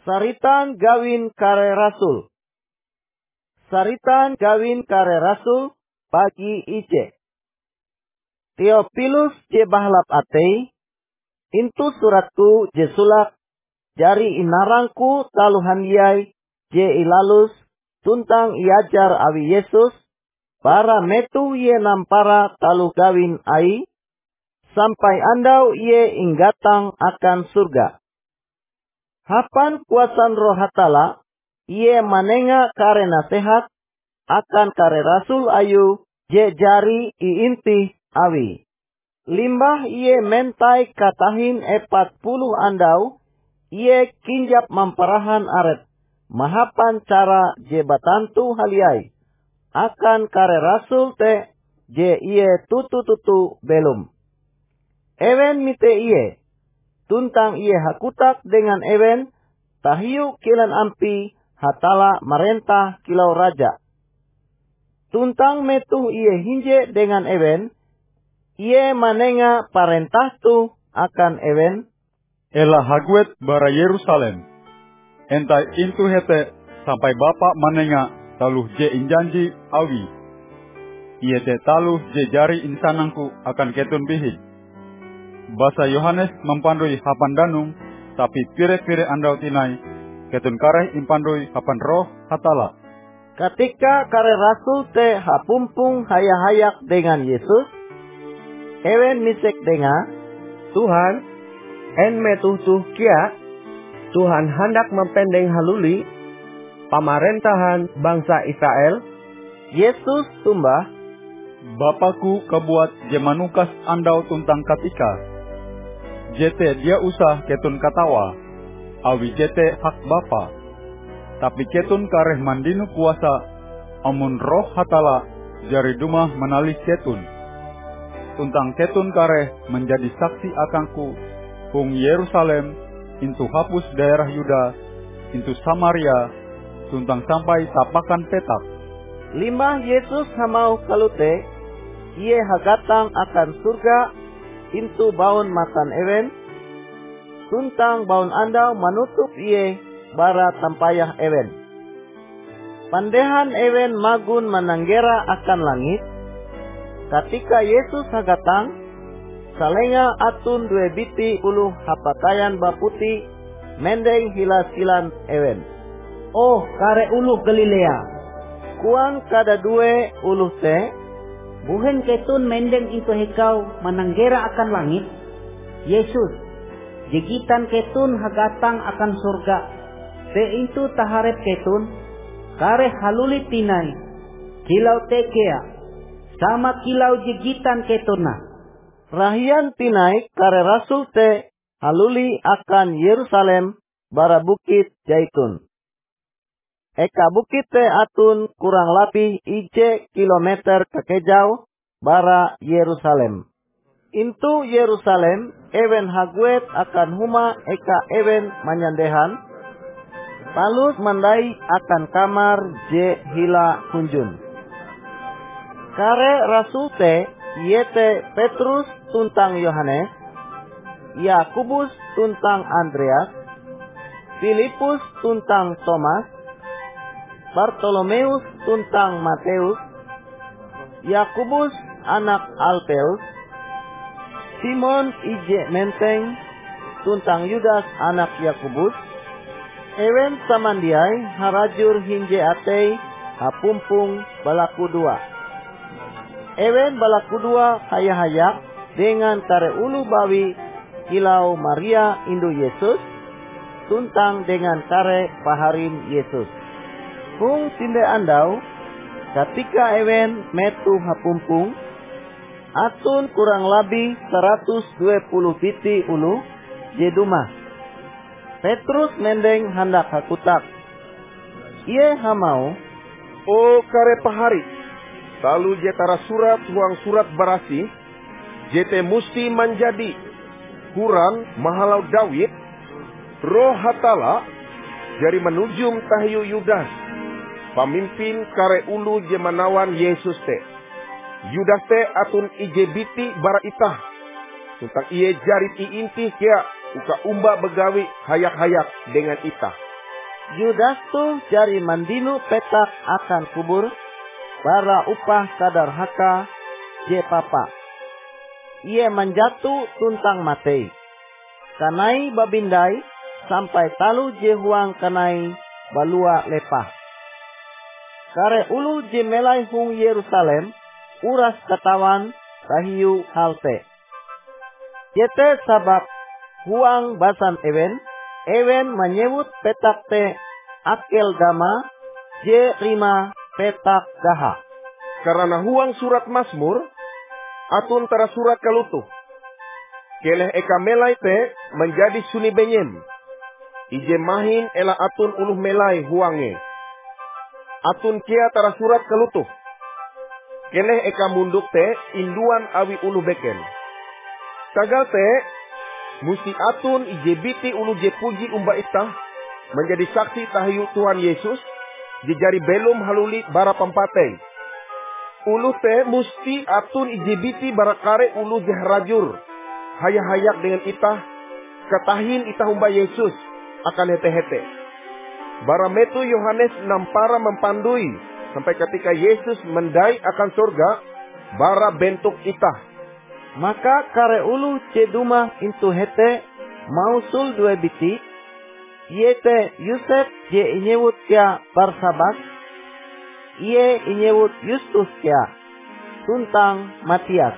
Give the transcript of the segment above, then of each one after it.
Saritan gawin kare rasul. Saritan gawin kare rasul bagi ice. Theophilus je bahlap atei, intu suratku je sulak, jari inarangku taluhan yai je ilalus, tuntang iajar awi Yesus, para metu ye nampara talu gawin ai, sampai andau ye inggatang akan surga. Hapan kuasan roh hatala, ye manenga kare nasehat, akan kare rasul ayu, je jari iinti awi. Limbah ye mentai katahin 40 andau, ye kinjap mamparahan aret, mahapan cara je batantu haliai, akan kare rasul te, je iye tutu-tutu belum. Ewen mite iye, tuntang iye hakutak dengan ewen, tahiu kilan ampi, hatala marentah kilau raja. Tuntang metu iye hinje dengan ewen, iye manenga parentah tu akan ewen, ela haguet bara Yerusalem. Entai intu hete sampai Bapa manenga taluh je injanji awi. Iye te taluh je jari insanangku akan ketun bihin. Basa Yohanes mempandui hapan danung, tapi pire-pire andau tinai, ketun kareh impandui hapan roh hatala. Ketika kare rasul te hapumpung hayak-hayak dengan Yesus, ewen misek denga, Tuhan, en metuh-tuh kia, Tuhan hendak mempendeng haluli, pamarentahan bangsa Israel. Yesus tumbah, Bapakku kebuat je manukas andau tuntang katika. Jete dia usah ketun katawa, awi jete hak Bapa. Tapi ketun kareh mandinu kuasa, amun roh hatala jari dumah menalis ketun. Tuntang ketun kareh menjadi saksi akangku, hung Yerusalem, intu hapus daerah Yuda, intu Samaria, tuntang sampai tapakan petak. limbah Yesus hamau kalute, iye hagatang akan surga, intu baun matan ewen, tuntang baun andau manutup iye bara tampayah ewen. Pandehan ewen magun mananggera akan langit, ketika Yesus hagatang, salenga atun 2 biti uluh hapatayan baputi, mendeng hilas-hilan ewen. Oh kare uluh Galilea, Kuang kada 2 uluh te, buhen ketun mendeng itu hekau mananggera akan langit. Yesus, jegitan ketun hagatang akan surga. Te itu taharep ketun, kare haluli tinai, kilau tekea, sama kilau jegitan ketuna. rahian tinai kare rasul te, haluli akan Yerusalem, bara bukit Jaitun. Eka bukit te atun kurang lebih ice kilometer kekejauh bara Yerusalem. Intu Yerusalem, ewen haguet akan huma eka ewen manyandehan, palus mandai akan kamar je hila kunjun. Kare rasul te, yete Petrus tuntang Yohanes, Yakubus tuntang Andreas, Filipus tuntang Thomas, Bartolomeus tuntang Mateus, Yakubus anak Alpeus, Simon ije menteng tuntang Yudas anak Yakubus, ewen samandiai harajur hinje atei hapumpung balaku 2. Ewen balaku 2 hayak-hayak dengan kare ulu bawi kilau Maria indu Yesus, tuntang dengan kare paharin Yesus. Hung tinde andau, ketika ewen metu hapumpung, atun kurang lebih 120 biti ulu je dumah. Petrus mendeng hendak hakutak. Ie hamau, O kare pahari, talu jetara surat huang surat barasi, jete musti menjadi kurang mahalau Dawid, roh hatala jari menujum tahiu Yudas, pamimpin kare ulu je manawan Yesus te. Yudas te atun ije biti bara itah, tuntang iye jari iinti kia uka umba begawi hayak-hayak dengan itah. Yudas tu jari mandinu petak akan kubur, bara upah kadar haka je papa. Ia menjatuh tuntang matei. Kanai babindai sampai talu je huang kanai balua lepah. Kare ulu je melai hung Yerusalem, uras katawan rahiu halte. Jete sabab huang basan ewen menyebut petak te akel dama je rima petak gaha. Karena huang surat Mazmur, atun tara surat kalutuh. Keleh eka melai te menjadi suni benyem. Ije mahin ela atun uluh melai huange. Atun kia tara surat kalutuh. Keleh eka munduk te induan awi uluh beken. Tagal te musti atun ije biti uluh je puji umba itah menjadi saksi tahayu Tuhan Yesus dijari belum haluli bara pampatei. Uluh te musti atun ije biti bara kare uluh je harajur hayak-hayak dengan itah katahin itah umba Yesus akan hete-hete. Bara metu Yohanes nampara mempandui sampai ketika Yesus mendai akan surga bara bentuk itah. Maka kare ulu ceduma intu hete mausul dua biti. Iete Yusef je inyewut kia Barsabas. Ie inyewut Yustus kia tuntang Matias.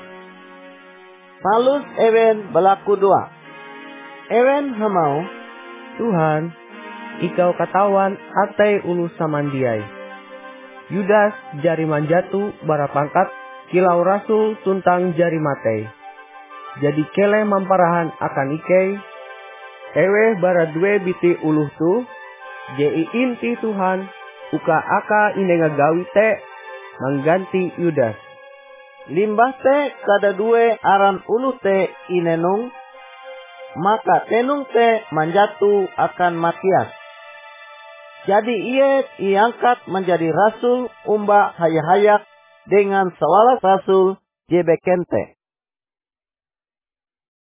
Palus ewen belaku dua. Ewen hamau, Tuhan, ikau katawan atai ulu samandiai. Yudas jari manjatu bara pangkat kilau rasul tuntang jari matei. Jadi kele mamparahan akan ikei. Ewe bara dua biti uluh tu. Jei inti Tuhan. Uka aka inenga gawi te. Mengganti Yudas. Limbah te kada dua aran uluh te inenung. Maka tenung te manjatu akan Matias. Jadi ia iangkat menjadi rasul umba hayak-hayak dengan sewalas rasul je bekente.